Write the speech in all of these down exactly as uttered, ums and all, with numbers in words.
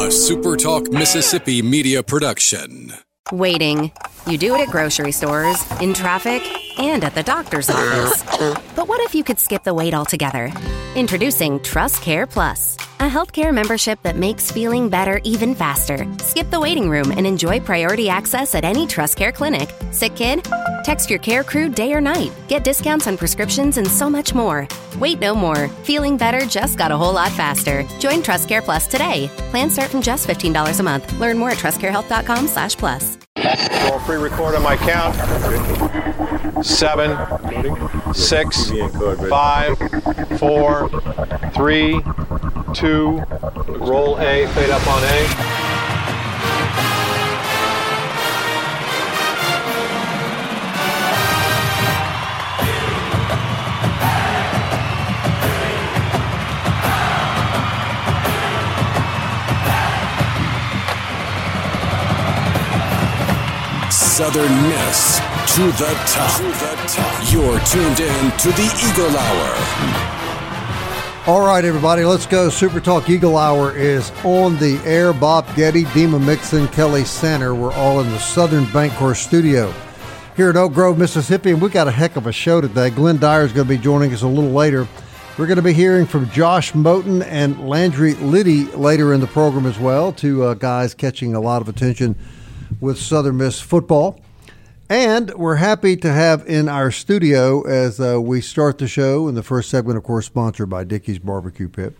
A Super Talk Mississippi media production. Waiting. You do it at grocery stores, in traffic, and at the doctor's office. But what if you could skip the wait altogether? Introducing Trust Care Plus, a healthcare membership that makes feeling better even faster. Skip the waiting room and enjoy priority access at any Trust Care clinic. Sick kid? Text your care crew day or night. Get discounts on prescriptions and so much more. Wait no more. Feeling better just got a whole lot faster. Join Trust Care Plus today. Plans start from just fifteen dollars a month. Learn more at trustcarehealth.com slash plus. Roll free record on my count. Seven, six, five, four, three, two, roll A, fade up on A. Southern Miss to the top. To the top. You're tuned in to the Eagle Hour. All right, everybody, let's go. Super Talk Eagle Hour is on the air. Bob Getty, Dima Mixon, Kelly Center. We're all in the Southern Bancorp studio here at Oak Grove, Mississippi, and we got a heck of a show today. Glenn Dyer is going to be joining us a little later. We're going to be hearing from Josh Moten and Landry Liddy later in the program as well, two uh, guys catching a lot of attention with Southern Miss football. And we're happy to have in our studio, as uh, we start the show, in the first segment, of course, sponsored by Dickey's Barbecue Pit,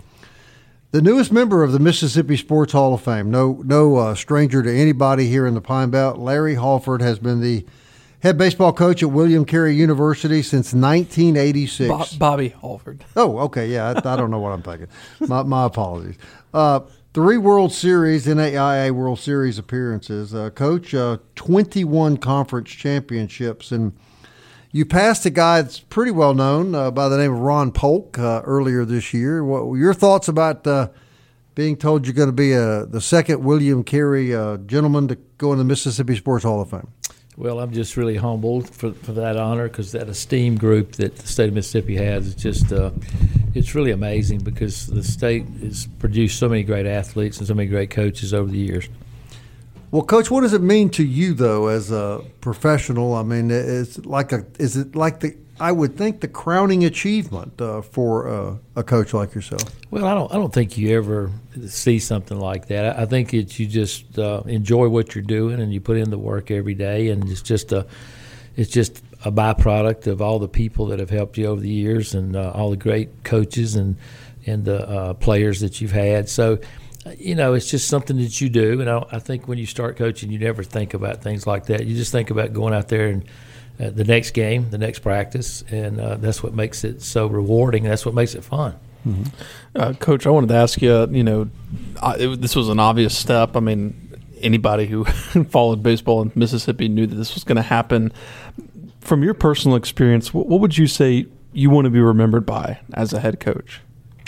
the newest member of the Mississippi Sports Hall of Fame. No no uh, stranger to anybody here in the Pine Belt. Larry Halford has been the head baseball coach at William Carey University since nineteen eighty-six. Bob, Bobby Halford. Oh, okay, yeah, I, I don't know what I'm thinking. My, my apologies. Uh, Three World Series, N A I A World Series appearances. Uh, Coach, uh, twenty-one conference championships. And you passed a guy that's pretty well known uh, by the name of Ron Polk uh, earlier this year. What were your thoughts about uh, being told you're going to be uh, the second William Carey uh, gentleman to go in the Mississippi Sports Hall of Fame? Well, I'm just really humbled for, for that honor, because that esteemed group that the state of Mississippi has is just uh, it's really amazing, because the state has produced so many great athletes and so many great coaches over the years. Well, Coach, what does it mean to you, though, as a professional? I mean, it's like a is it like the I would think the crowning achievement uh, for uh, a coach like yourself? Well, I don't I don't think you ever see something like that. I, I think it's you just uh, enjoy what you're doing, and you put in the work every day, and it's just a it's just a byproduct of all the people that have helped you over the years, and uh, all the great coaches and and the uh, players that you've had. So, you know, it's just something that you do. And I, I think when you start coaching, you never think about things like that. You just think about going out there and uh, the next game, the next practice, and uh, that's what makes it so rewarding. That's what makes it fun. Mm-hmm. Uh, Coach, I wanted to ask you, you know, I, it, this was an obvious step. I mean, anybody who followed baseball in Mississippi knew that this was going to happen. From your personal experience, what, what would you say you want to be remembered by as a head coach?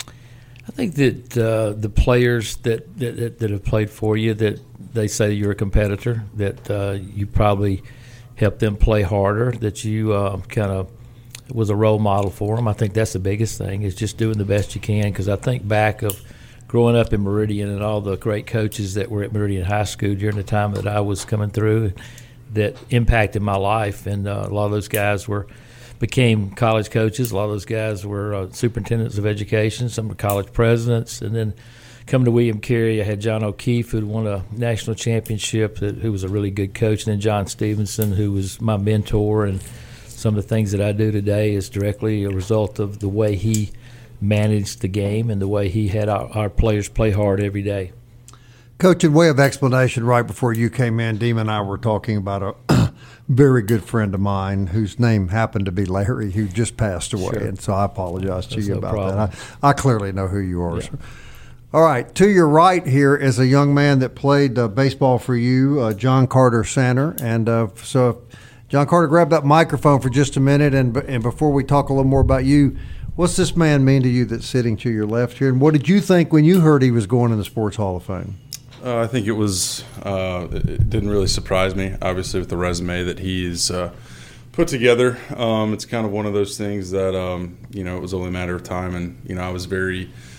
I think that uh, the players that, that that have played for you, that they say you're a competitor, that uh, you probably helped them play harder, that you uh, kind of was a role model for them. I think that's the biggest thing, is just doing the best you can, because I think back of growing up in Meridian and all the great coaches that were at Meridian High School during the time that I was coming through that impacted my life, and uh, a lot of those guys were became college coaches. A lot of those guys were uh, superintendents of education. Some were college presidents. And then coming to William Carey, I had John O'Keefe, who won a national championship, that, who was a really good coach, and then John Stevenson, who was my mentor. And some of the things that I do today is directly a result of the way he managed the game and the way he had our, our players play hard every day. Coach, in way of explanation, right before you came in, Deema and I were talking about a very good friend of mine whose name happened to be Larry, who just passed away. Sure. And so I apologize to That's you no about problem. that. I, I clearly know who you are. Yeah. So. All right, to your right here is a young man that played uh, baseball for you, uh, John Carter Center. And uh, so, John Carter, grab that microphone for just a minute. And, and before we talk a little more about you, what's this man mean to you that's sitting to your left here? And what did you think when you heard he was going in the Sports Hall of Fame? Uh, I think it was uh, – it didn't really surprise me, obviously, with the resume that he's uh, put together. Um, it's kind of one of those things that, um, you know, it was only a matter of time. And, you know, I was very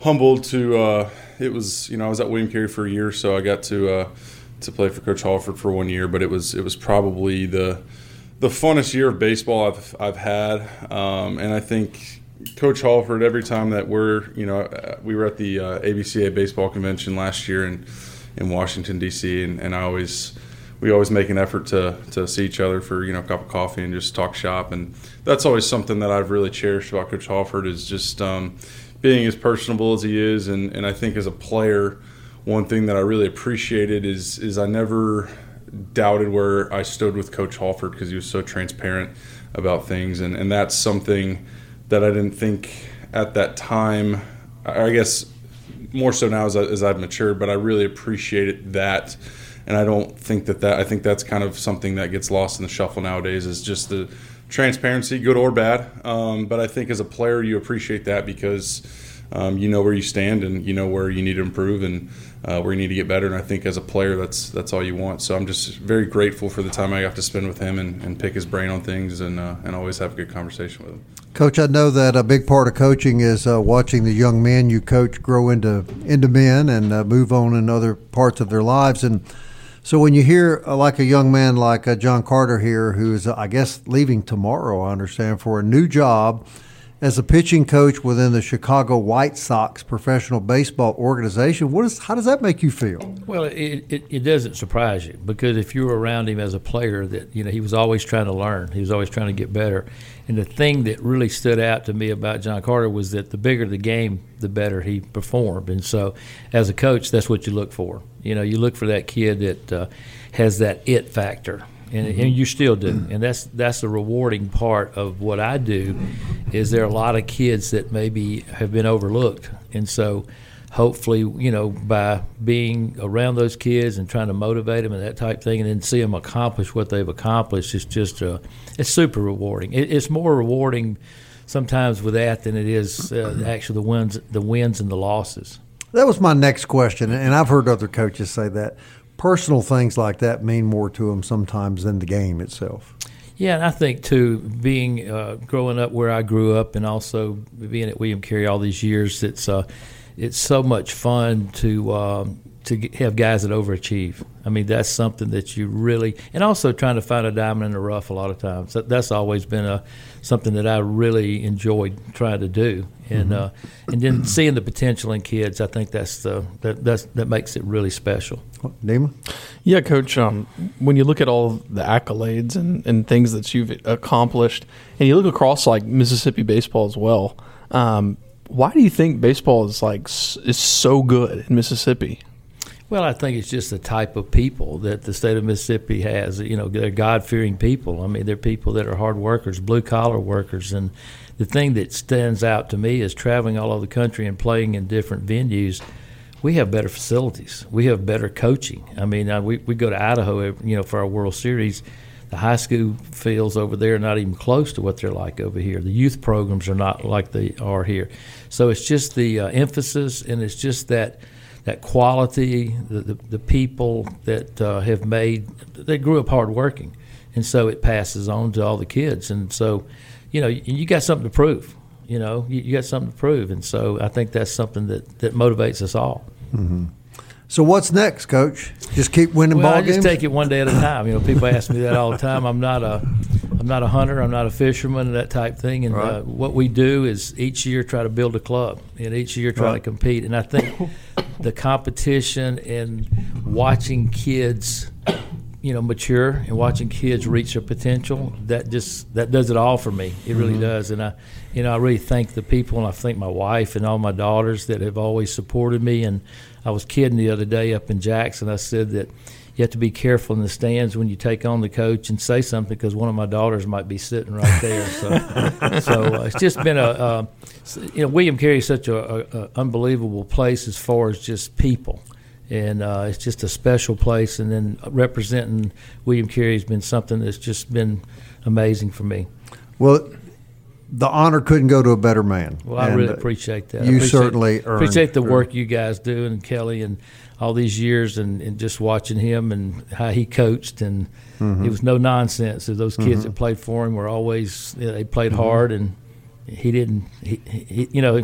humbled to. Uh, it was you know I was at William Carey for a year, so I got to uh, to play for Coach Halford for one year. But it was it was probably the the funnest year of baseball I've I've had, um, and I think Coach Halford, every time that we're you know we were at the uh, A B C A baseball convention last year in in Washington D C, and, and I always. We always make an effort to to see each other for you know a cup of coffee and just talk shop, and that's always something that I've really cherished about Coach Halford is just um, being as personable as he is, and, and I think as a player, one thing that I really appreciated is is I never doubted where I stood with Coach Halford because he was so transparent about things, and, and that's something that I didn't think at that time. I guess more so now as, I, as I've matured, but I really appreciated that. And I don't think that that – I think that's kind of something that gets lost in the shuffle nowadays is just the transparency, good or bad. Um, but I think as a player you appreciate that because um, you know where you stand and you know where you need to improve and uh, where you need to get better. And I think as a player that's that's all you want. So I'm just very grateful for the time I got to spend with him and, and pick his brain on things and, uh, and always have a good conversation with him. Coach, I know that a big part of coaching is uh, watching the young men you coach grow into, into men and uh, move on in other parts of their lives. And so when you hear uh, like a young man like uh, John Carter here, who is, uh, I guess, leaving tomorrow, I understand, for a new job as a pitching coach within the Chicago White Sox professional baseball organization, what is, how does that make you feel? Well, it, it, it doesn't surprise you because if you were around him as a player, that you know he was always trying to learn. He was always trying to get better. And the thing that really stood out to me about John Carter was that the bigger the game, the better he performed. And so as a coach, that's what you look for. You know, you look for that kid that uh, has that it factor. And, mm-hmm. and you still do, and that's that's the rewarding part of what I do. Is there are a lot of kids that maybe have been overlooked, and so hopefully, you know, by being around those kids and trying to motivate them and that type of thing, and then see them accomplish what they've accomplished, it's just uh, it's super rewarding. It, it's more rewarding sometimes with that than it is uh, actually the wins, the wins and the losses. That was my next question, and I've heard other coaches say that. Personal things like that mean more to them sometimes than the game itself. Yeah, and I think, too, being uh, growing up where I grew up and also being at William Carey all these years, it's uh, it's so much fun to um, to get, have guys that overachieve. I mean, that's something that you really – and also trying to find a diamond in the rough a lot of times. That, that's always been a something that I really enjoyed trying to do. And uh, and then seeing the potential in kids, I think that's the that that's, that makes it really special. Nima? Yeah, Coach, um, when you look at all the accolades and, and things that you've accomplished, and you look across like Mississippi baseball as well, um, why do you think baseball is like is so good in Mississippi? Well, I think it's just the type of people that the state of Mississippi has. You know, they're God-fearing people. I mean, they're people that are hard workers, blue-collar workers. And the thing that stands out to me is traveling all over the country and playing in different venues. We have better facilities. We have better coaching. I mean, we, we go to Idaho, you know, for our World Series. The high school fields over there are not even close to what they're like over here. The youth programs are not like they are here. So it's just the uh, emphasis, and it's just that – that quality, the, the, the people that uh, have made, they grew up hardworking. And so it passes on to all the kids. And so, you know, you, you got something to prove. You know, you, you got something to prove. And so I think that's something that, that motivates us all. Mm-hmm. So what's next, Coach? Just keep winning well, ball I just games? take it one day at a time. You know, people ask me that all the time. I'm not a I'm not a hunter. I'm not a fisherman, that type thing. And right. uh, what we do is each year try to build a club and each year try right. to compete. And I think the competition and watching kids, you know, mature and watching kids reach their potential, that just that does it all for me. It really mm-hmm. does. And I, you know, I really thank the people, and I thank my wife and all my daughters that have always supported me. And I was kidding the other day up in Jackson. I said that you have to be careful in the stands when you take on the coach and say something because one of my daughters might be sitting right there. So, so uh, it's just been a, uh, you know, William Carey is such a, a, a unbelievable place as far as just people. And uh, it's just a special place. And then representing William Carey has been something that's just been amazing for me. Well, the honor couldn't go to a better man. Well, I and really appreciate that. You appreciate, certainly earned, appreciate the work earned. you guys do, and Kelly, and all these years, and, and just watching him and how he coached. And mm-hmm. it was no nonsense. Those kids mm-hmm. that played for him were always, you know, they played mm-hmm. hard, and he didn't, he, he, you know,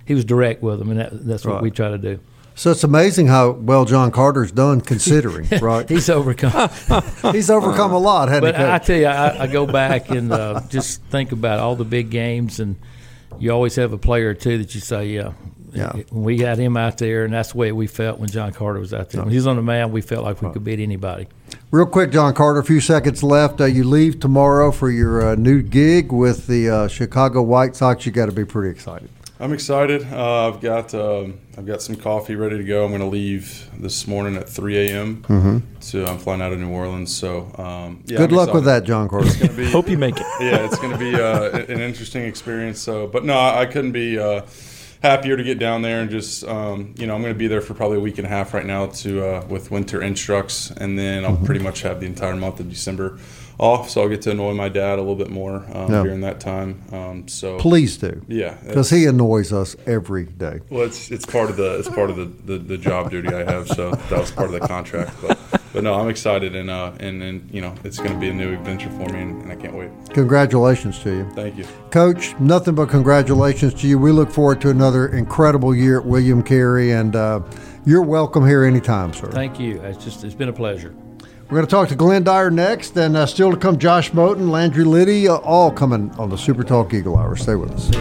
he was direct with them, and that, that's what Right. we try to do. So it's amazing how well John Carter's done, considering, right? He's overcome. He's overcome a lot, hasn't But he? I Coach? tell you, I, I go back and uh, just think about all the big games, and you always have a player or two that you say, yeah, Yeah. when we had him out there, and that's the way we felt when John Carter was out there. When he was on the mound, we felt like we could beat anybody. Real quick, John Carter, a few seconds left. Uh, you leave tomorrow for your uh, new gig with the uh, Chicago White Sox. You got to be pretty excited. I'm excited. Uh, I've got um, I've got some coffee ready to go. I'm going to leave this morning at three a.m. Mm-hmm. So I'm flying out of New Orleans. So um, yeah, Good I'm luck excited. with that, John Carter. It's gonna be, Hope you make it. yeah, it's going to be uh, an interesting experience. So, but no, I couldn't be uh, happier to get down there and just um, you know I'm going to be there for probably a week and a half right now to uh, with winter instructs, and then I'll mm-hmm. pretty much have the entire month of December off, so I'll get to annoy my dad a little bit more um, Yeah. during that time. Um, so Please do. yeah, Because he annoys us every day. well, it's it's part of the it's part of the, the, the job duty I have, so that was part of the contract. But but no, I'm excited, and uh and, and you know it's going to be a new adventure for me, and, and I can't wait. Congratulations to you. Thank you. Coach, nothing but congratulations to you. We look forward to another incredible year at William Carey, and uh, you're welcome here anytime, sir. Thank you. It's just it's been a pleasure. We're going to talk to Glenn Dyer next, and uh, still to come Josh Moten, Landry Liddy, uh, all coming on the Super Talk Eagle Hour. Stay with us.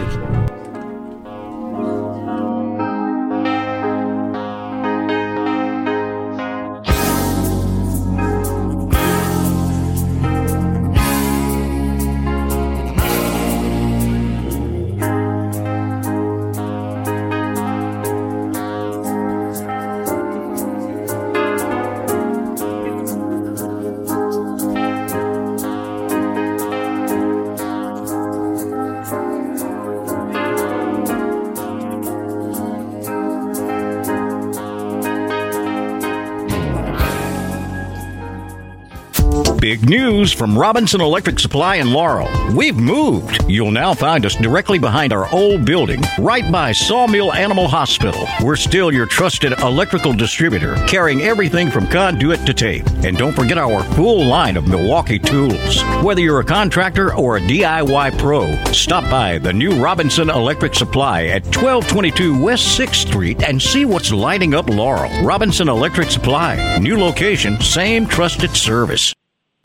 Big news from Robinson Electric Supply in Laurel. We've moved. You'll now find us directly behind our old building, right by Sawmill Animal Hospital. We're still your trusted electrical distributor, carrying everything from conduit to tape. And don't forget our full line of Milwaukee tools. Whether you're a contractor or a D I Y pro, stop by the new Robinson Electric Supply at twelve twenty-two West sixth Street and see what's lighting up Laurel. Robinson Electric Supply. New location, same trusted service.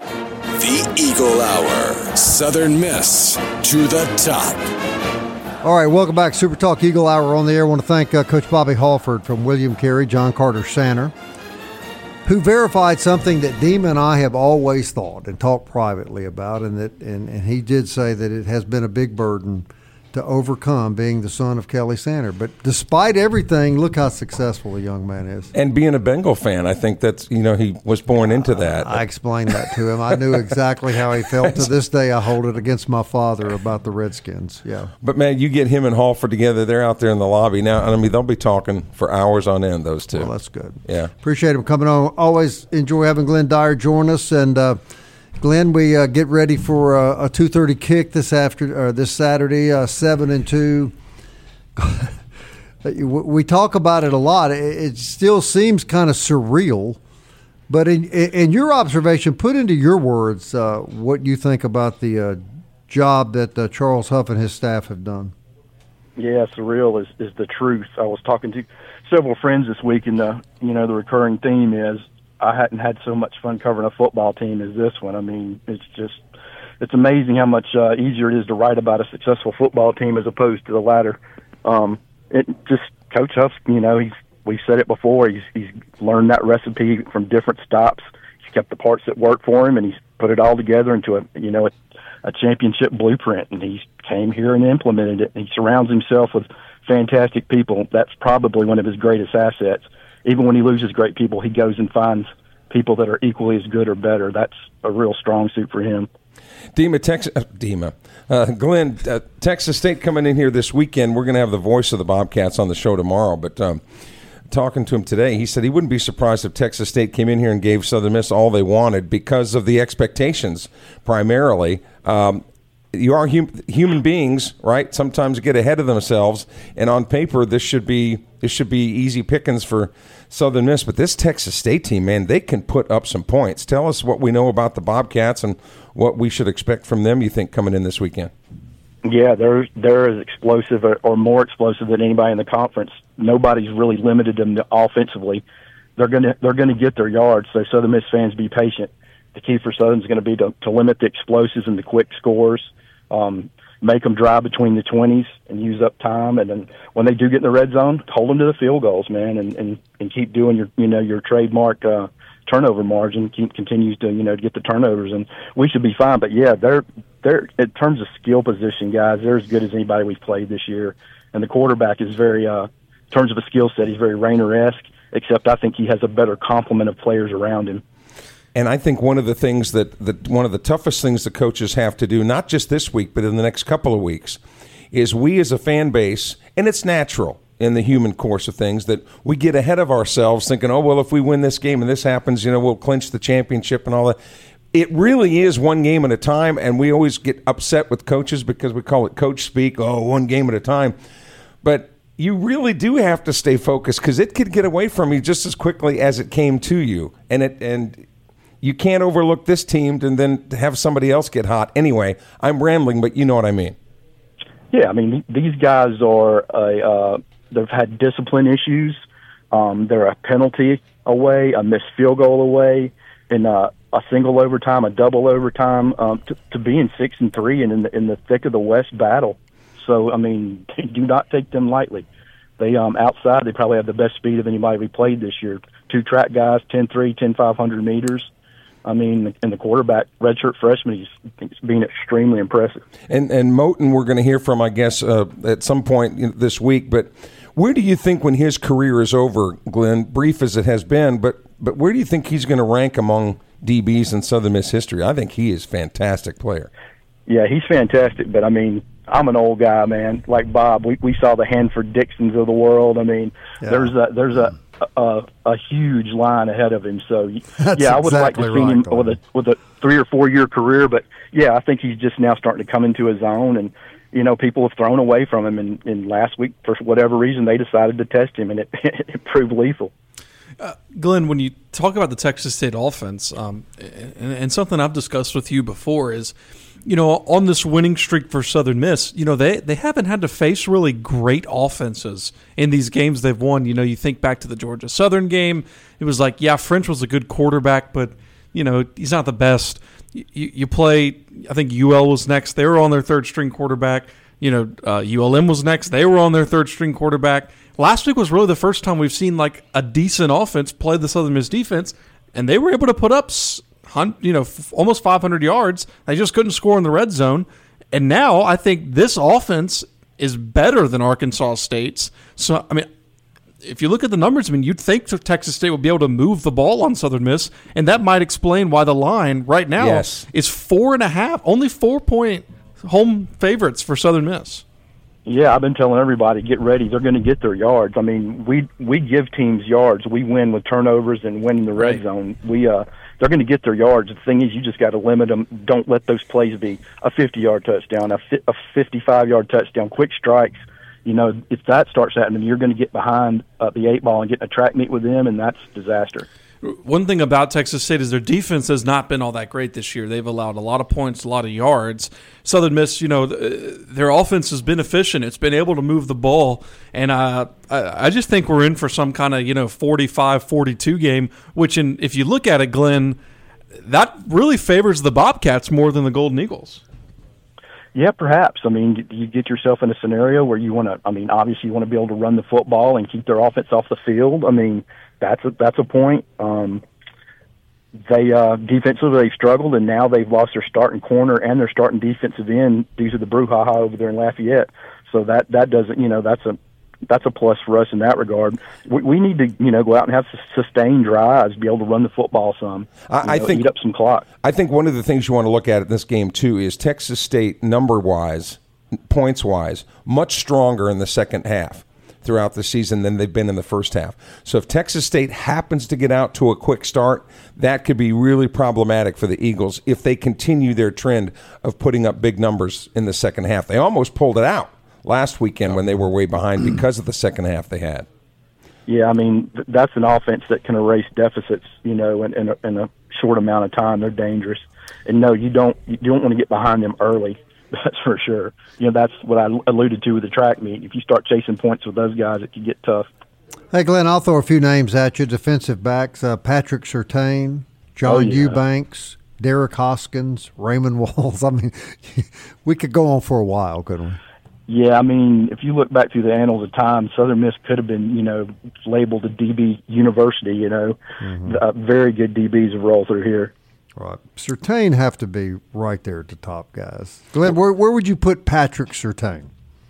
The Eagle Hour. Southern Miss to the top. All right, welcome back. Super Talk Eagle Hour on the air. I want to thank uh, Coach Bobby Halford from William Carey, John Carter Center, who verified something that Dima and I have always thought and talked privately about, and that and, and he did say that it has been a big burden to overcome being the son of Kelly Sander. But despite everything, look how successful the young man is. And being a Bengal fan, I think that's, you know, he was born into that. I explained that to him. I knew exactly how he felt. To this day, I hold it against my father about the Redskins. Yeah. But, man, you get him and Halford together. They're out there in the lobby now. I mean, they'll be talking for hours on end, those two. Well, that's good. Yeah. Appreciate him coming on. Always enjoy having Glenn Dyer join us. And, uh, Glenn, we uh, get ready for uh, a two thirty kick this after uh, this Saturday, uh, seven and two. We talk about it a lot. It still seems kind of surreal, but in in your observation, put into your words uh, what you think about the uh, job that uh, Charles Huff and his staff have done. Yeah, surreal is, is the truth. I was talking to several friends this week, and the you know the recurring theme is I hadn't had so much fun covering a football team as this one. I mean, it's just it's amazing how much uh, easier it is to write about a successful football team as opposed to the latter. Um, it just Coach Huff, you know, he's we've said it before. He's he's learned that recipe from different stops. He's kept the parts that work for him, and he's put it all together into a you know a, a championship blueprint. And he came here and implemented it. And he surrounds himself with fantastic people. That's probably one of his greatest assets. Even when he loses great people, he goes and finds people that are equally as good or better. That's a real strong suit for him. Dima, Texas, uh, Dima, uh, Glenn, uh, Texas State coming in here this weekend. We're going to have the voice of the Bobcats on the show tomorrow. But um, talking to him today, he said he wouldn't be surprised if Texas State came in here and gave Southern Miss all they wanted because of the expectations, primarily. Um, you are hum- human beings, right? Sometimes get ahead of themselves, and on paper, this should be this should be easy pickings for Southern Miss. But this Texas State team, man, they can put up some points. Tell us what we know about the Bobcats and what we should expect from them, you think, coming in this weekend. Yeah, they're they're as explosive or, or more explosive than anybody in the conference. Nobody's really limited them offensively. They're gonna they're gonna get their yards. So Southern Miss fans, be patient. The key for Southern is going to be to, to limit the explosives and the quick scores. Um, make them drive between the twenties and use up time. And then when they do get in the red zone, hold them to the field goals, man, and, and, and keep doing your, you know, your trademark uh, turnover margin. Keep continues to, you know, get the turnovers, and we should be fine. But yeah, they're they're in terms of skill position, guys, they're as good as anybody we've played this year. And the quarterback is very, uh, in terms of a skill set, he's very Rayner-esque, except I think he has a better complement of players around him. And I think one of the things that, that one of the toughest things the coaches have to do, not just this week, but in the next couple of weeks, is we as a fan base, and it's natural in the human course of things, that we get ahead of ourselves thinking, oh, well, if we win this game and this happens, you know, we'll clinch the championship and all that. It really is one game at a time, and we always get upset with coaches because we call it coach speak, oh, one game at a time. But you really do have to stay focused because it could get away from you just as quickly as it came to you. And it and you can't overlook this team and then have somebody else get hot. Anyway, I'm rambling, but you know what I mean. Yeah, I mean, these guys are a, uh, they've had discipline issues. Um, they're a penalty away, a missed field goal away, and uh, a single overtime, a double overtime, um, to, to be in six and three and in the, in the thick of the West battle. So, I mean, do not take them lightly. They um, outside, they probably have the best speed of anybody we played this year. Two track guys, ten three, ten five hundred meters. I mean, and the quarterback, redshirt freshman, he's, he's being extremely impressive. And and Moten, we're going to hear from, I guess, uh, at some point this week. But where do you think when his career is over, Glenn, brief as it has been, but but where do you think he's going to rank among D Bs in Southern Miss history? I think he is a fantastic player. Yeah, he's fantastic. But, I mean, I'm an old guy, man. Like Bob, we, we saw the Hanford Dixons of the world. I mean, yeah. there's a there's a A, a huge line ahead of him. So, That's yeah, I would exactly like to see right, him Glenn. with a with a three or four year career. But yeah, I think he's just now starting to come into his own. And you know, people have thrown away from him. And, and last week, for whatever reason, they decided to test him, and it, it proved lethal. Uh, Glenn, when you talk about the Texas State offense, um, and, and something I've discussed with you before is, you know, on this winning streak for Southern Miss, you know, they, they haven't had to face really great offenses in these games they've won. You know, you think back to the Georgia Southern game, it was like, yeah, French was a good quarterback, but, you know, he's not the best. You, you play, I think U L was next. They were on their third-string quarterback. You know, uh, U L M was next. They were on their third-string quarterback. Last week was really the first time we've seen, like, a decent offense play the Southern Miss defense, and they were able to put up you know, almost five hundred yards. They just couldn't score in the red zone. And now I think this offense is better than Arkansas State's. So, I mean, if you look at the numbers, I mean, you'd think Texas State would be able to move the ball on Southern Miss, and that might explain why the line right now yes. is four and a half, only four-point home favorites for Southern Miss. Yeah, I've been telling everybody, get ready. They're going to get their yards. I mean, we we give teams yards. We win with turnovers and win in the red right. zone. We uh, they're going to get their yards. The thing is, you just got to limit them. Don't let those plays be a fifty-yard touchdown, a, fi- a fifty-five-yard touchdown, quick strikes. You know, if that starts happening, you're going to get behind uh, the eight ball and get in a track meet with them, and that's disaster. One thing about Texas State is their defense has not been all that great this year. They've allowed a lot of points, a lot of yards. Southern Miss, you know, their offense has been efficient. It's been able to move the ball. And uh, I just think we're in for some kind of, you know, forty-five forty-two game, which in, if you look at it, Glenn, that really favors the Bobcats more than the Golden Eagles. Yeah, perhaps. I mean, you get yourself in a scenario where you want to, I mean, obviously you want to be able to run the football and keep their offense off the field. I mean, that's a, that's a point. Um, they uh, defensively they've struggled, and now they've lost their starting corner and their starting defensive end due to the brouhaha over there in Lafayette. So that, that doesn't, you know, that's a that's a plus for us in that regard. We, we need to, you know, go out and have sustained drives, be able to run the football some. I, I know, think eat up some clock. I think one of the things you want to look at in this game too is Texas State number wise, points wise, much stronger in the second half throughout the season than they've been in the first half. So if Texas State happens to get out to a quick start, that could be really problematic for the Eagles if they continue their trend of putting up big numbers in the second half. They almost pulled it out last weekend when they were way behind because of the second half they had. Yeah, I mean, th- that's an offense that can erase deficits, you know, in, in, a, in a short amount of time. They're dangerous. And, no, you don't you don't want to get behind them early. That's for sure. You know, that's what I alluded to with the track meet. If you start chasing points with those guys, it can get tough. Hey, Glenn, I'll throw a few names at you. Defensive backs, uh, Patrick Surtain, John Oh, yeah. Eubanks, Derek Hoskins, Raymond Walls. I mean, we could go on for a while, couldn't we? Yeah, I mean, if you look back through the annals of time, Southern Miss could have been, you know, labeled a D B university, you know. Mm-hmm. Uh, very good D Bs have rolled through here. Right. Surtain have to be right there at the top, guys. Glenn, where, where would you put Patrick Surtain?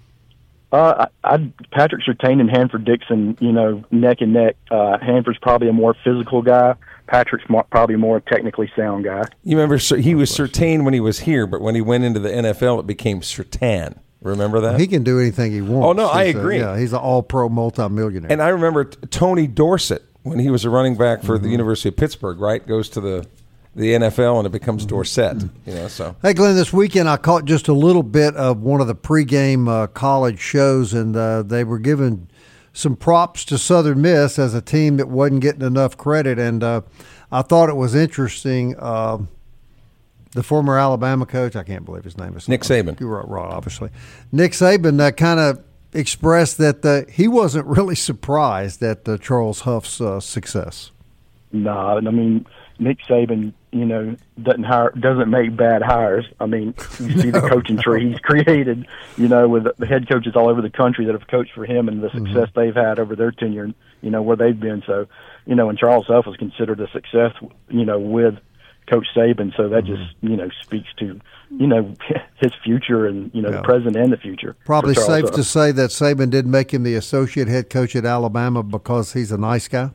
Uh, I, I Patrick Surtain and Hanford Dixon, you know, neck and neck. Uh, Hanford's probably a more physical guy. Patrick's more, probably a more technically sound guy. You remember, Sur- he was Surtain when he was here, but when he went into the N F L, it became Surtain. Remember that? He can do anything he wants. Oh, no, I He's a- agree. yeah, he's an all-pro multimillionaire. And I remember t- Tony Dorsett, when he was a running back for Mm-hmm. the University of Pittsburgh, right, goes to the the N F L and it becomes Mm-hmm. Dorsett. You know, so Hey, Glenn, this weekend I caught just a little bit of one of the pregame uh, college shows, and uh, they were giving some props to Southern Miss as a team that wasn't getting enough credit, and uh, I thought it was interesting. Uh, the former Alabama coach, I can't believe his name is Nick Saban. You're right, right, obviously. Nick Saban uh, kind of expressed that uh, he wasn't really surprised at uh, Charles Huff's uh, success. No, I mean, Nick Saban, you know, doesn't hire, doesn't make bad hires. I mean, you see the coaching tree he's created, you know, with the head coaches all over the country that have coached for him and the success they've had over their tenure, you know, where they've been. So, you know, and Charles Huff was considered a success, you know, with Coach Saban. So that just, you know, speaks to, you know, his future and, you know, Yeah. the present and the future. Probably for Charles safe Huff. to say that Saban didn't make him the associate head coach at Alabama because he's a nice guy.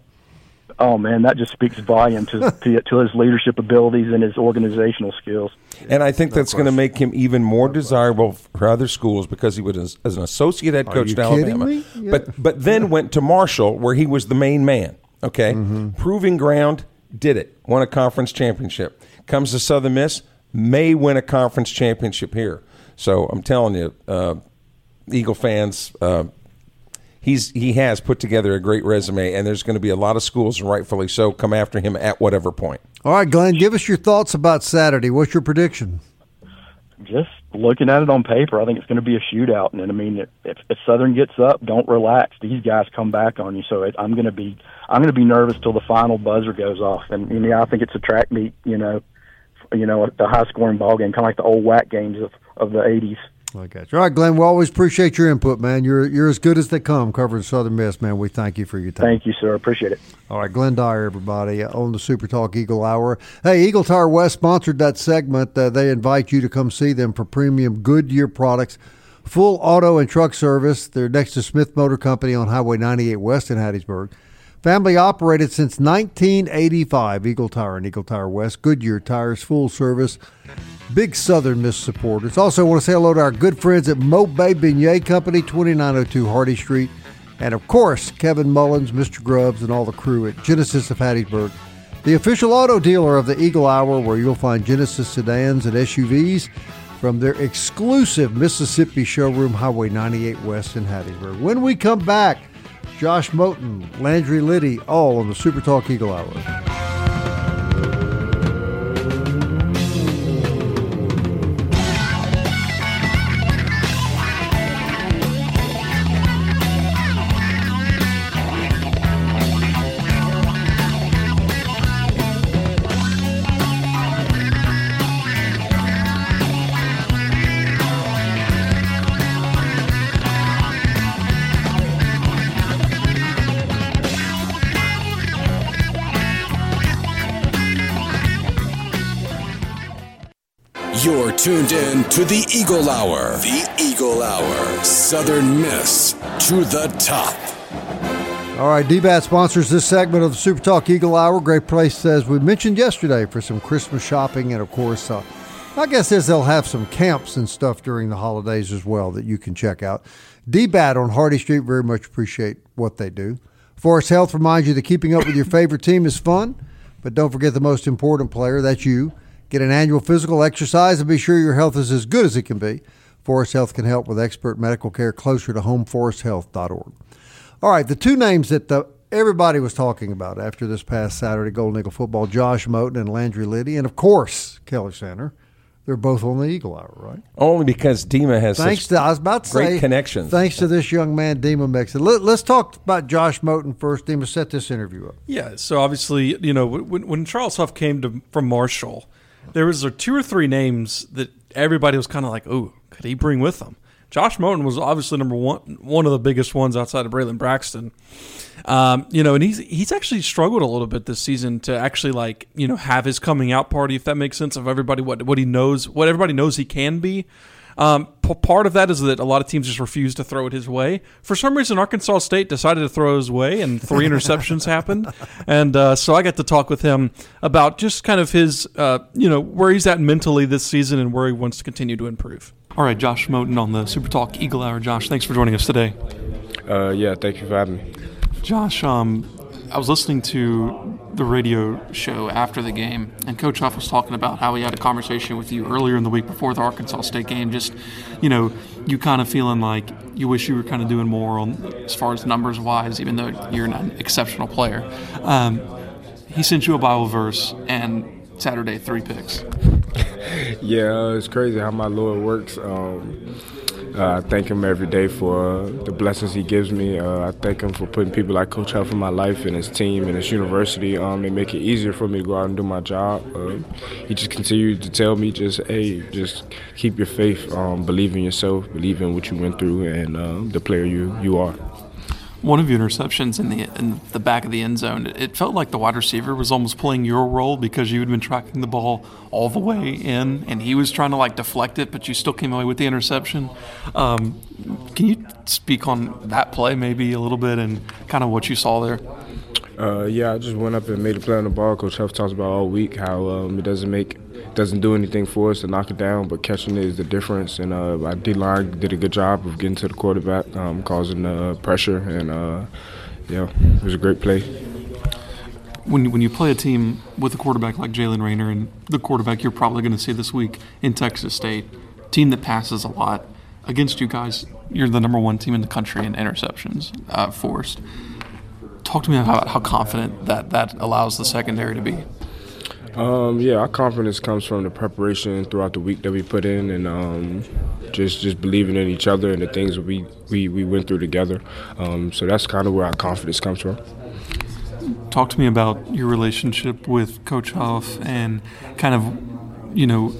Oh man, that just speaks volume to, to to his leadership abilities and his organizational skills. And I think that's going to make him even more desirable for other schools because he was as, as an associate head Are coach you at kidding Alabama. me? Yeah. But but then went to Marshall where he was the main man. Okay, Mm-hmm. proving ground, did it, won a conference championship. Comes to Southern Miss, may win a conference championship here. So I'm telling you, uh, Eagle fans. Uh, He's he has put together a great resume, and there's going to be a lot of schools, and rightfully so, come after him at whatever point. All right, Glenn, give us your thoughts about Saturday. What's your prediction? Just looking at it on paper, I think it's going to be a shootout. And I mean, if, if Southern gets up, don't relax. These guys come back on you. So it, I'm going to be I'm going to be nervous till the final buzzer goes off. And, and yeah, I think it's a track meet. You know, you know, the high scoring ball game, kind of like the old W A C games of, of the eighties. I got you. All right, Glenn, we always appreciate your input, man. You're you're as good as they come covering Southern Miss, man. We thank you for your time. Thank you, sir. Appreciate it. All right, Glenn Dyer, everybody, uh, on the Super Talk Eagle Hour. Hey, Eagle Tire West sponsored that segment. Uh, they invite you to come see them for premium Goodyear products, full auto and truck service. They're next to Smith Motor Company on Highway ninety-eight West in Hattiesburg. Family operated since nineteen eighty-five. Eagle Tire and Eagle Tire West. Goodyear Tires, full service. Big Southern Miss supporters. Also want to say hello to our good friends at Mobay Beignet Company, twenty-nine oh two Hardy Street. And, of course, Kevin Mullins, Mister Grubbs, and all the crew at Genesis of Hattiesburg, the official auto dealer of the Eagle Hour, where you'll find Genesis sedans and S U Vs from their exclusive Mississippi showroom, Highway ninety-eight West in Hattiesburg. When we come back, Josh Moten, Landry Liddy, all on the Super Talk Eagle Hour. You're tuned in to the Eagle Hour. The Eagle Hour. Southern Miss to the top. All right, D B A T sponsors this segment of the Super Talk Eagle Hour. Great place, as we mentioned yesterday, for some Christmas shopping. And, of course, uh, my guess is they'll have some camps and stuff during the holidays as well that you can check out. D B A T on Hardy Street, very much appreciate what they do. Forest Health reminds you that keeping up with your favorite team is fun, but don't forget the most important player, that's you. Get an annual physical exercise and be sure your health is as good as it can be. Forest Health can help with expert medical care closer to home forest health dot org. All right, the two names that the, everybody was talking about after this past Saturday Golden Eagle football, Josh Moten and Landry Liddy, and, of course, Kelly Center, they're both on the Eagle Hour, right? Only because Dima has thanks such to, I was about to great say, connections. Thanks to this young man, Dima Mixon. Let, let's talk about Josh Moten first. Dima, set this interview up. Yeah, so obviously, you know, when, when Charles Huff came to from Marshall, there was two or three names that everybody was kind of like, oh, could he bring with him? Josh Moten was obviously number one, one of the biggest ones outside of Braylon Braxton. Um, you know, and he's he's actually struggled a little bit this season to actually like, you know, have his coming out party, if that makes sense, of everybody what what he knows, what everybody knows he can be. Um, p- part of that is that a lot of teams just refuse to throw it his way. For some reason, Arkansas State decided to throw his way, and three interceptions happened. And uh, so I got to talk with him about just kind of his, uh, you know, where he's at mentally this season and where he wants to continue to improve. All right, Josh Moten on the Super Talk Eagle Hour. Josh, thanks for joining us today. Uh, yeah, thank you for having me. Josh, um, I was listening to the radio show after the game, and Coach Huff was talking about how he had a conversation with you earlier in the week before the Arkansas State game. Just, you know, you kind of feeling like you wish you were kind of doing more on as far as numbers wise, even though you're an exceptional player. Um, he sent you a Bible verse, and Saturday three picks. Yeah, uh, it's crazy how my Lord works. Um, uh, I thank him every day for uh, the blessings he gives me. Uh, I thank him for putting people like Coach Huff in my life and his team and his university. Um, they make it easier for me to go out and do my job. Uh, he just continued to tell me, just, hey, just keep your faith, um, believe in yourself, believe in what you went through and uh, the player you, you are. One of your interceptions in the in the back of the end zone, it felt like the wide receiver was almost playing your role because you had been tracking the ball all the way in, and he was trying to like deflect it, but you still came away with the interception. Um, can you speak on that play maybe a little bit and kind of what you saw there? Uh, yeah, I just went up and made a play on the ball. Coach Huff talks about all week how um, it doesn't make doesn't do anything for us to knock it down, but catching it is the difference. And uh, our D-line did a good job of getting to the quarterback, um, causing uh, pressure, and uh, yeah, it was a great play. When when you play a team with a quarterback like Jalen Raynor and the quarterback you're probably going to see this week in Texas State, team that passes a lot, against you guys, you're the number one team in the country in interceptions uh, forced. Talk to me about how confident that, that allows the secondary to be. Um, yeah, our confidence comes from the preparation throughout the week that we put in, and um, just just believing in each other and the things that we, we, we went through together. Um, so that's kind of where our confidence comes from. Talk to me about your relationship with Coach Huff and kind of, you know,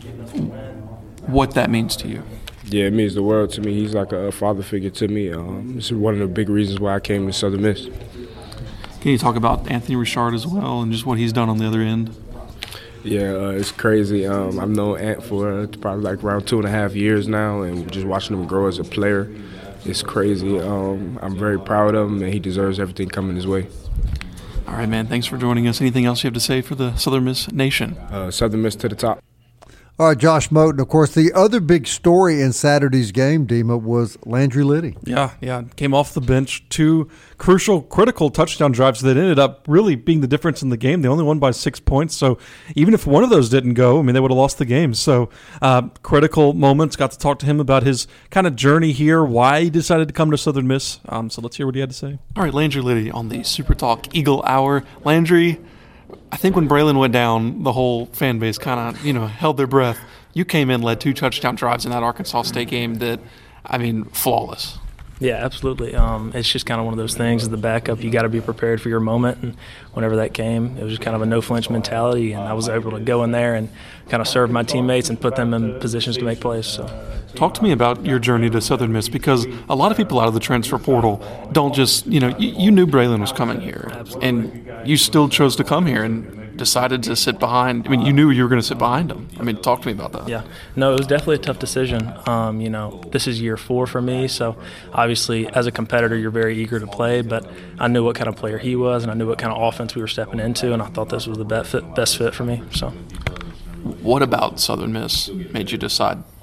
what that means to you. Yeah, it means the world to me. He's like a father figure to me. Um, this is one of the big reasons why I came to Southern Miss. Can you talk about Anthony Richard as well and just what he's done on the other end? Yeah, uh, it's crazy. Um, I've known Ant for uh, probably like around two and a half years now, and just watching him grow as a player, it's crazy. Um, I'm very proud of him, and he deserves everything coming his way. All right, man. Thanks for joining us. Anything else you have to say for the Southern Miss Nation? Uh, Southern Miss to the top. All right, Josh Moten. Of course, the other big story in Saturday's game, Dima, was Landry Liddy. Yeah, yeah. Came off the bench. Two crucial, critical touchdown drives that ended up really being the difference in the game. They only won by six points. So even if one of those didn't go, I mean, they would have lost the game. So uh, critical moments. Got to talk to him about his kind of journey here, why he decided to come to Southern Miss. Um, so let's hear what he had to say. All right, Landry Liddy on the Super Talk Eagle Hour. Landry, I think when Braylon went down, the whole fan base kind of, you know, held their breath. You came in, led two touchdown drives in that Arkansas State game that, I mean, flawless. Yeah, absolutely. Um, it's just kind of one of those things. As the backup, you got to be prepared for your moment. And whenever that came, it was just kind of a no-flinch mentality. And I was able to go in there and kind of serve my teammates and put them in positions to make plays. So, talk to me about your journey to Southern Miss, because a lot of people out of the transfer portal don't just, you know, you, you knew Braylon was coming here. Absolutely. And you still chose to come here and decided to sit behind. I mean, you knew you were going to sit behind him. I mean, talk to me about that. Yeah. No, it was definitely a tough decision. Um, you know, this is year four for me, so obviously as a competitor, you're very eager to play, but I knew what kind of player he was, and I knew what kind of offense we were stepping into, and I thought this was the best fit, best fit for me. So, what about Southern Miss made you decide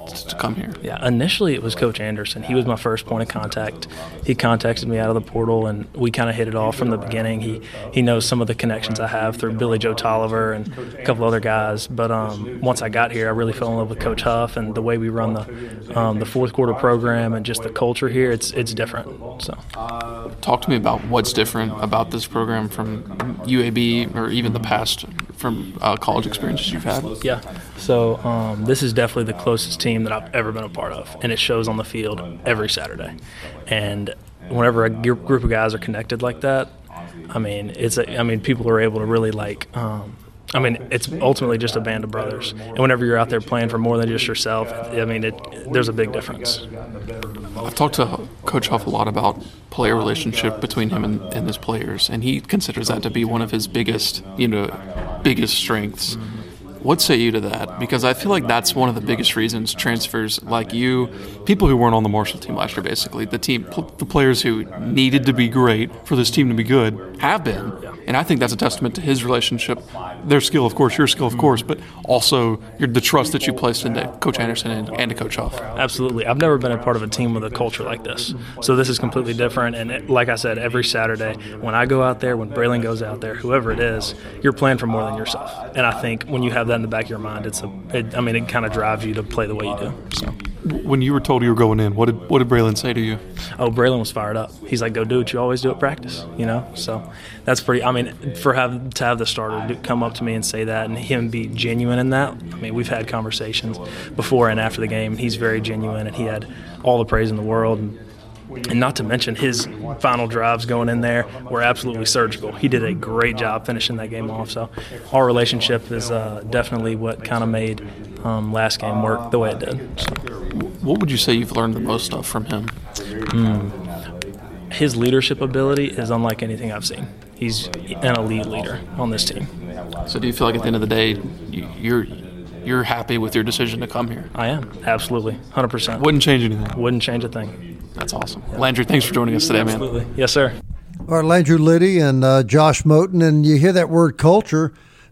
to come here? Yeah, initially it was Coach Anderson. He was my first point of contact. He contacted me out of the portal, and we kind of hit it off from the beginning. He he knows some of the connections I have through Billy Joe Tolliver and a couple other guys. But um, once I got here, I really fell in love with Coach Huff and the way we run the um, the fourth quarter program and just the culture here. It's it's different. So, talk to me about what's different about this program from U A B or even the past from uh, college experiences you've had. Yeah. So um, this is definitely the closest team that I've ever been a part of, and it shows on the field every Saturday. And whenever a group of guys are connected like that, I mean, it's a, I mean, people are able to really like. Um, I mean, it's ultimately just a band of brothers. And whenever you're out there playing for more than just yourself, I mean, it, there's a big difference. I've talked to Coach Huff a lot about player relationship between him and, and his players, and he considers that to be one of his biggest, you know, biggest strengths. What say you to that? Because I feel like that's one of the biggest reasons transfers like you, people who weren't on the Marshall team last year, basically, the team, the players who needed to be great for this team to be good, have been. And I think that's a testament to his relationship, their skill, of course, your skill, of course, but also your, the trust that you placed into Coach Anderson and, and to Coach Huff. Absolutely. I've never been a part of a team with a culture like this. So this is completely different. And it, like I said, every Saturday, when I go out there, when Braylon goes out there, whoever it is, you're playing for more than yourself. And I think when you have that in the back of your mind, it's a, it, I mean, it kind of drives you to play the way you do. So. When you were told you were going in, what did what did Braylon say to you? Oh, Braylon was fired up. He's like, "Go do what you always do at practice," you know. So that's pretty. I mean, for have to have the starter come up to me and say that, and him be genuine in that. I mean, we've had conversations before and after the game. He's very genuine, and he had all the praise in the world. And, And not to mention his final drives going in there were absolutely surgical. He did a great job finishing that game off. So our relationship is uh, definitely what kind of made um, last game work the way it did. So. What would you say you've learned the most of from him? Mm. His leadership ability is unlike anything I've seen. He's an elite leader on this team. So do you feel like at the end of the day you're you're happy with your decision to come here? I am, absolutely, one hundred percent. Wouldn't change anything? Wouldn't change a thing. That's awesome. Landry, thanks for joining us today, man. Absolutely. Yes, sir. All right, Landry Liddy and uh, Josh Moten, and you hear that word culture.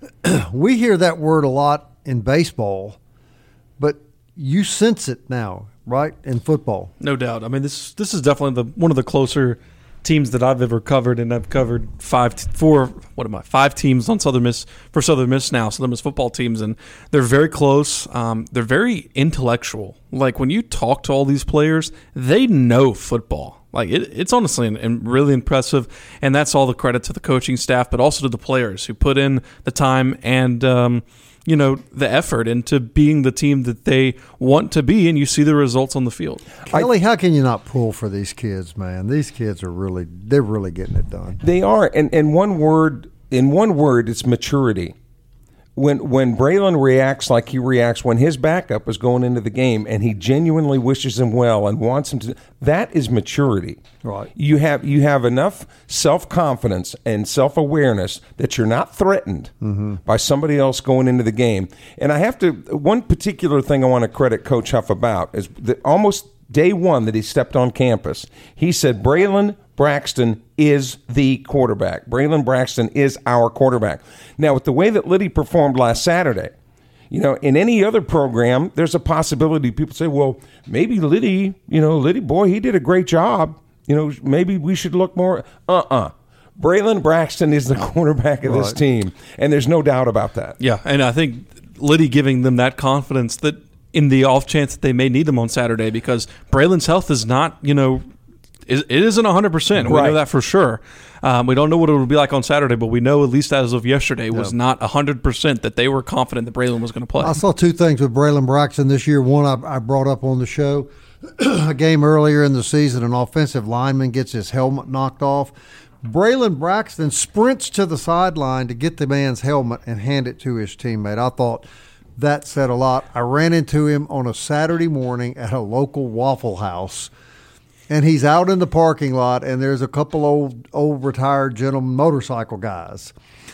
We hear that word a lot in baseball, but you sense it now, right, in football. No doubt. I mean, this this is definitely the one of the closer teams that I've ever covered, and I've covered five, four, what am I, five teams on Southern Miss, for Southern Miss now, Southern Miss football teams, and they're very close. Um, they're very intellectual. Like, when you talk to all these players, they know football. Like, it, it's honestly and, and really impressive, and that's all the credit to the coaching staff, but also to the players who put in the time and, um, you know, the effort into being the team that they want to be, and you see the results on the field. Kelly, how can you not pull for these kids, man? These kids are really, they're really getting it done. They are, and, and one word, in one word, it's maturity. When when Braylon reacts like he reacts when his backup is going into the game and he genuinely wishes him well and wants him to, that is maturity. Right. You have you have enough self-confidence and self-awareness that you're not threatened mm-hmm. by somebody else going into the game. And I have to, one particular thing I want to credit Coach Huff about is that almost day one that he stepped on campus, he said, Braylon Braxton is the quarterback. Braylon Braxton is our quarterback. Now, with the way that Liddy performed last Saturday, you know, in any other program, there's a possibility people say, well, maybe Liddy, you know, Liddy, boy, he did a great job. You know, maybe we should look more. Uh-uh. Braylon Braxton is the quarterback of this Right. team, and there's no doubt about that. Yeah, and I think Liddy giving them that confidence that in the off chance that they may need them on Saturday, because Braylon's health is not, you know, it isn't one hundred percent. We Right. know that for sure. Um, we don't know what it will be like on Saturday, but we know, at least as of yesterday, was Yep. not one hundred percent that they were confident that Braylon was going to play. I saw two things with Braylon Braxton this year. One I, I brought up on the show. A game earlier in the season, an offensive lineman gets his helmet knocked off. Braylon Braxton sprints to the sideline to get the man's helmet and hand it to his teammate. I thought that said a lot. I ran into him on a Saturday morning at a local Waffle House, and he's out in the parking lot, and there's a couple old old retired gentlemen motorcycle guys.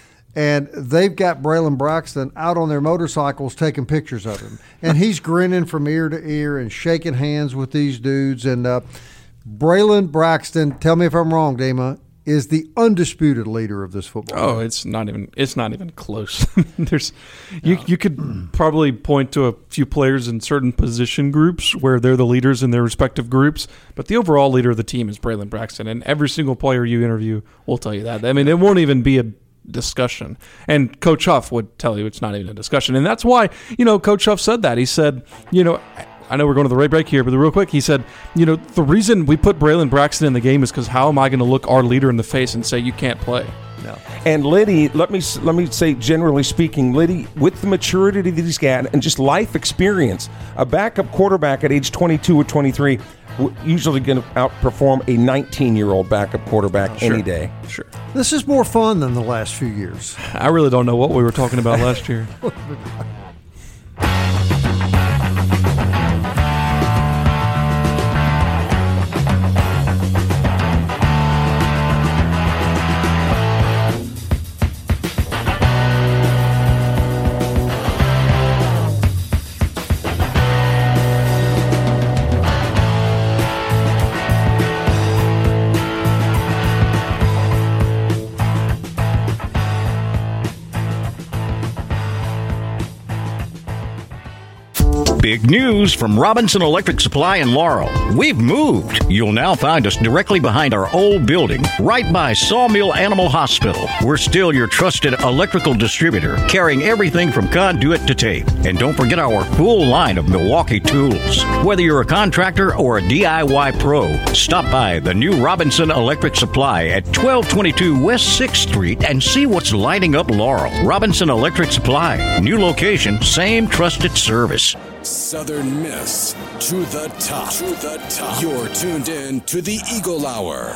And they've got Braylon Braxton out on their motorcycles taking pictures of him. And he's grinning from ear to ear and shaking hands with these dudes. And uh, Braylon Braxton, tell me if I'm wrong, Dima, is the undisputed leader of this football Oh, team. it's not even it's not even close. There's you you could probably point to a few players in certain position groups where they're the leaders in their respective groups, but the overall leader of the team is Braylon Braxton, and every single player you interview will tell you that. I mean, it won't even be a discussion. And Coach Huff would tell you it's not even a discussion. And that's why, you know, Coach Huff said that. He said, you know, I know we're going to the right break here, but real quick, he said, you know, the reason we put Braylon Braxton in the game is because how am I going to look our leader in the face and say you can't play? No. And Liddy, let me let me say, generally speaking, Liddy, with the maturity that he's got and just life experience, a backup quarterback at age twenty-two or twenty-three usually going to outperform a nineteen-year-old backup quarterback Sure. any day. Sure. This is more fun than the last few years. I really don't know what we were talking about last year. Big news from Robinson Electric Supply in Laurel. We've moved. You'll now find us directly behind our old building, right by Sawmill Animal Hospital. We're still your trusted electrical distributor, carrying everything from conduit to tape. And don't forget our full line of Milwaukee tools. Whether you're a contractor or a D I Y pro, stop by the new Robinson Electric Supply at twelve twenty-two West sixth Street and see what's lighting up Laurel. Robinson Electric Supply. New location, same trusted service. Southern Miss to the top. To the top. You're tuned in to the Eagle Hour.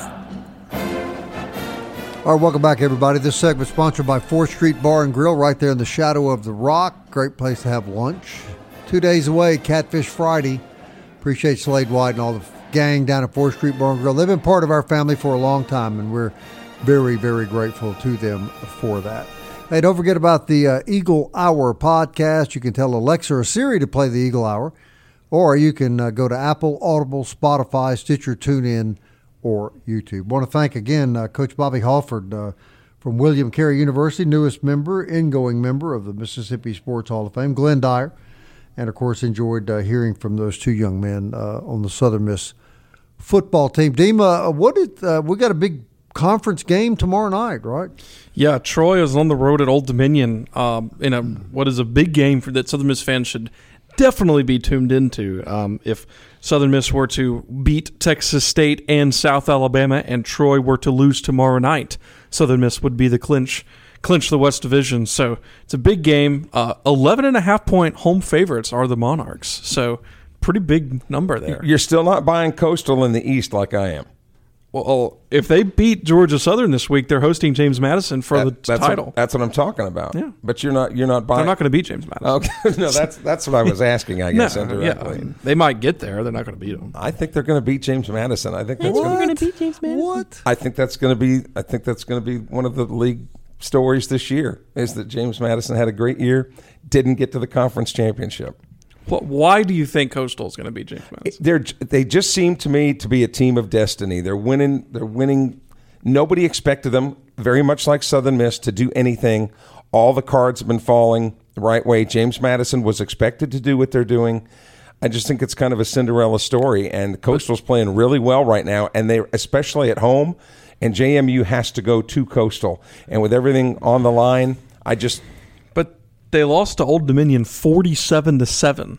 All right, welcome back, everybody. This segment is sponsored by fourth Street Bar and Grill right there in the shadow of the Rock. Great place to have lunch. Two days away, Catfish Friday. Appreciate Slade White and all the gang down at fourth Street Bar and Grill. They've been part of our family for a long time, and we're very, very grateful to them for that. Hey, don't forget about the uh, Eagle Hour podcast. You can tell Alexa or Siri to play the Eagle Hour, or you can uh, go to Apple, Audible, Spotify, Stitcher, TuneIn, or YouTube. Want to thank again uh, Coach Bobby Halford uh, from William Carey University, newest member, ingoing member of the Mississippi Sports Hall of Fame, Glenn Dyer, and of course enjoyed uh, hearing from those two young men uh, on the Southern Miss football team. Dima, uh, what did uh, we got a big conference game tomorrow night, right? Yeah, Troy is on the road at Old Dominion um, in a what is a big game for that Southern Miss fans should definitely be tuned into. Um, if Southern Miss were to beat Texas State and South Alabama, and Troy were to lose tomorrow night, Southern Miss would be the clinch clinch the West Division. So it's a big game. Uh, eleven and a half point home favorites are the Monarchs. So pretty big number there. You're still not buying Coastal in the East like I am. Well, if they beat Georgia Southern this week, they're hosting James Madison for That- the that's title. What, that's what I'm talking about. Yeah. But you're not you're not buying. They're not going to beat James Madison. Okay, no, that's that's what I was asking. I guess No, indirectly. yeah, I mean, they might get there. They're not going to beat them. I think they're going to beat James Madison. I think that's What? gonna, They're gonna beat James Madison? What? I think that's going to be. I think that's going to be one of the league stories this year. Is that James Madison had a great year, didn't get to the conference championship. What, why do you think Coastal is going to beat James Madison? They're they just seem to me to be a team of destiny. They're winning. They're winning. Nobody expected them, very much like Southern Miss, to do anything. All the cards have been falling the right way. James Madison was expected to do what they're doing. I just think it's kind of a Cinderella story, and Coastal's playing really well right now, and they especially at home. And J M U has to go to Coastal, and with everything on the line, I just. But they lost to Old Dominion forty-seven to seven.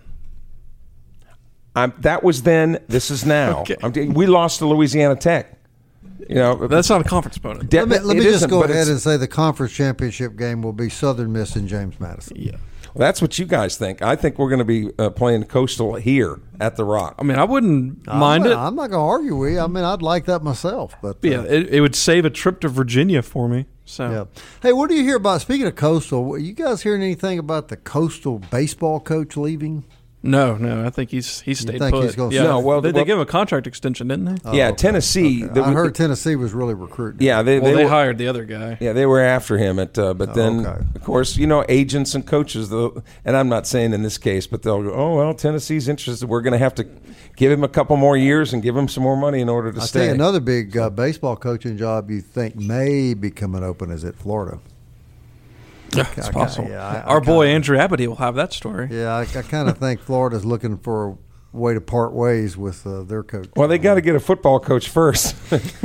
I'm, that was then. This is now. Okay. I'm, we lost to Louisiana Tech. You know, that's not a conference opponent. Let me, let me It just isn't, go but ahead it's- and say the conference championship game will be Southern Miss and James Madison. Yeah. Well, that's what you guys think. I think we're going to be uh, playing Coastal here at the Rock. I mean, I wouldn't I'm mind not, it. I'm not going to argue with you. I mean, I'd like that myself. But uh, yeah, it, it would save a trip to Virginia for me. So yeah. Hey, what do you hear about, speaking of Coastal, you guys hearing anything about the Coastal baseball coach leaving? No, no, I think he's he stayed think put. he's gonna yeah, stay? No, well, they, well- they gave him a contract extension, didn't they? Oh, yeah, okay. Tennessee. Okay. the- I heard Tennessee was really recruiting. Yeah, they, Well, they, they, were, hired the other guy. Yeah, they were after him at, uh, but Oh, then okay. of course you know agents and coaches. Though, and I'm not saying in this case, but they'll go, oh well, Tennessee's interested. We're going to have to give him a couple more years and give him some more money in order to I stay. tell you, another big uh, baseball coaching job you think may be coming open is at Florida. Yeah, it's I- I- possible. yeah, I- I Our boy kinda- Andrew Abbott will have that story. Yeah, I, I kind of think Florida's looking for a way to part ways with uh, their coach. Well, they got to get a football coach first.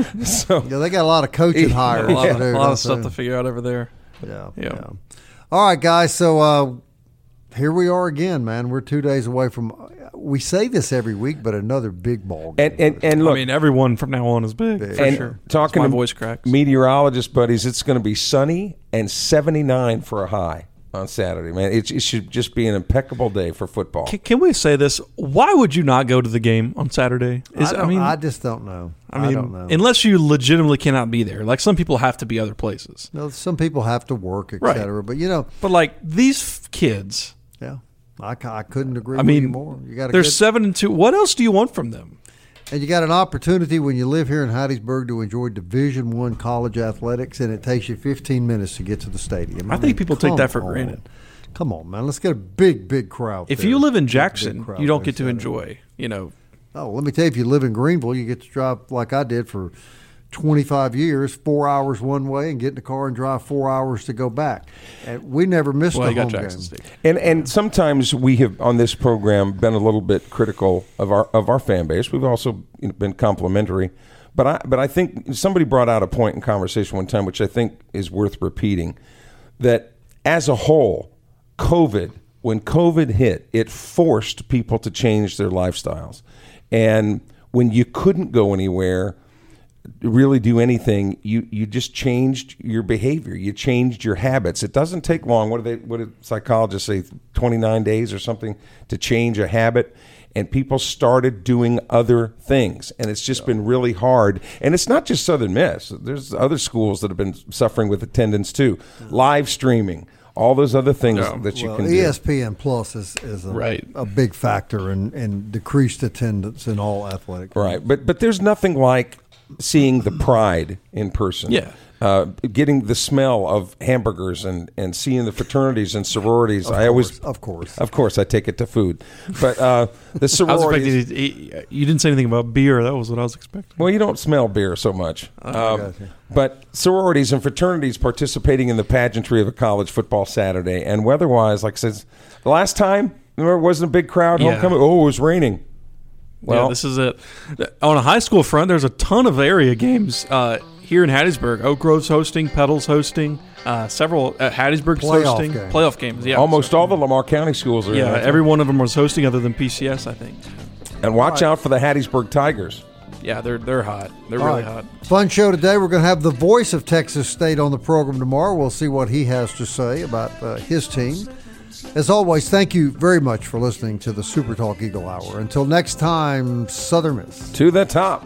so Yeah, they got a lot of coaching Yeah. hires. A lot, to of, do, a lot don't of stuff they? to figure out over there. Yeah, Yeah. yeah. All right, guys. So uh, here we are again, man. We're two days away from. We say this every week, but another big ball game. and and, and look, I mean, everyone from now on is big, Big. for and sure. talking my to voice cracks. meteorologist buddies, it's going to be sunny and seventy-nine for a high on Saturday. Man, it, it should just be an impeccable day for football. Can, can we say this? Why would you not go to the game on Saturday? Is, I, don't, mean, I just don't know. I mean, I don't know. unless you legitimately cannot be there. Like some people have to be other places. No, some people have to work, et Right. cetera. But you know, But like these f- kids, yeah, I, ca- I couldn't agree. I with you mean, more. You got a they're good, seven and two. What else do you want from them? and you got an opportunity when you live here in Hattiesburg to enjoy Division One college athletics, and it takes you fifteen minutes to get to the stadium. I think people take come that for on. granted. Come on, man. Let's get a big, big crowd. If there. you live in Big, big Jackson, crowd you don't there get to Saturday. enjoy. You know, Oh, let me tell you, if you live in Greenville, you get to drive like I did for twenty-five years, four hours one way, and get in the car and drive four hours to go back. And we never missed well, a you got home Jackson game. State. And and sometimes we have on this program been a little bit critical of our of our fan base. We've also been complimentary, but I but I think somebody brought out a point in conversation one time, which I think is worth repeating, that as a whole, COVID, when COVID hit, it forced people to change their lifestyles, and when you couldn't go anywhere, really do anything, you you just changed your behavior, you changed your habits. It doesn't take long. What do they what did psychologists say, twenty-nine days or something to change a habit? And people started doing other things, and it's just been really hard. And it's not just Southern Miss. There's other schools that have been suffering with attendance too. Live streaming, all those other things Yeah. that you Well, can E do. S P N Plus is, is a, Right. a big factor in, in decreased attendance in all athletic. Right, but but there's nothing like seeing the pride in person. Yeah. Uh, getting the smell of hamburgers and, and seeing the fraternities and sororities. Of I always, course, of course. of course, I take it to food, but uh, the I was sororities. expecting you, you didn't say anything about beer. That was what I was expecting. Well, you don't smell beer so much. Um, gotcha. but sororities and fraternities participating in the pageantry of a college football Saturday, and weather-wise, like I said, the last time there wasn't a big crowd. Yeah. Homecoming. Oh, it was raining. Well, yeah, this is it. On a high school front, there's a ton of area games uh, here in Hattiesburg. Oak Grove's hosting, Petal's hosting, uh, several uh, Hattiesburg's Playoff hosting games. playoff games. Yeah, almost all the Lamar County schools are. in Yeah, that. every one of them was hosting, other than P C S, I think. And watch out for the Hattiesburg Tigers. Yeah, they're they're hot. They're All really right. hot. Fun show today. We're going to have the voice of Texas State on the program tomorrow. We'll see what he has to say about uh, his team. As always, thank you very much for listening to the Super Talk Eagle Hour. Until next time, Southern Miss. To the top.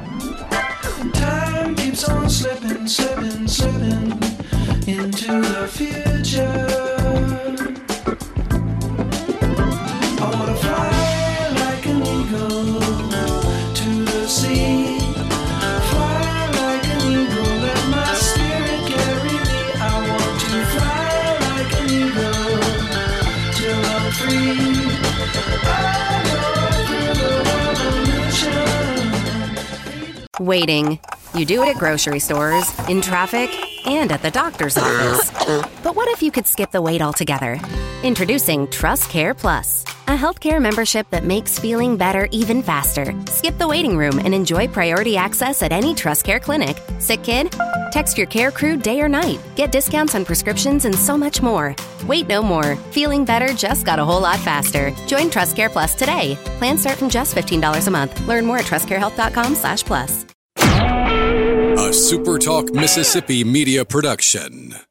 Time keeps on slipping, slipping, slipping into the future. I wanna fly like an eagle to the sea. Fly like an eagle, let my spirit carry me. I want to fly like an eagle till I'm free. I go through the revolution. Waiting. You do it at grocery stores, in traffic, and at the doctor's office. But what if you could skip the wait altogether? Introducing Trust Care Plus, a healthcare membership that makes feeling better even faster. Skip the waiting room and enjoy priority access at any Trust Care clinic. Sick kid? Text your care crew day or night. Get discounts on prescriptions and so much more. Wait no more. Feeling better just got a whole lot faster. Join Trust Care Plus today. Plans start from just fifteen dollars a month. Learn more at trustcarehealth.com slash plus. A SuperTalk Mississippi media production.